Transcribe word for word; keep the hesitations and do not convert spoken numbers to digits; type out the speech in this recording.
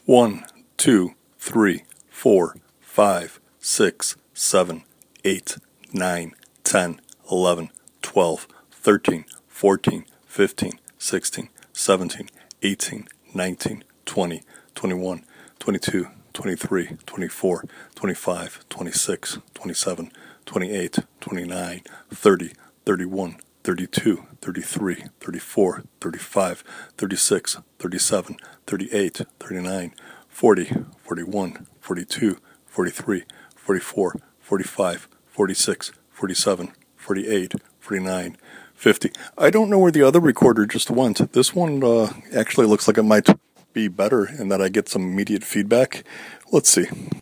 one, two, three, four, five, six, seven, eight, nine, ten, eleven, twelve, thirteen, fourteen, fifteen, sixteen, seventeen, eighteen, nineteen, twenty, twenty-one, twenty-two, twenty-three, twenty-four, twenty-five, twenty-six, twenty-seven, twenty-eight, twenty-nine, thirty, thirty-one, thirty-two, thirty-three, thirty-four, thirty-five, thirty-six, thirty-seven, thirty-eight, thirty-nine, forty, forty-one, forty-two, forty-three, forty-four, forty-five, forty-six, forty-seven, forty-eight, forty-nine, fifty. I don't know where the other recorder just went. This one uh, actually looks like it might be better in that I get some immediate feedback. Let's see.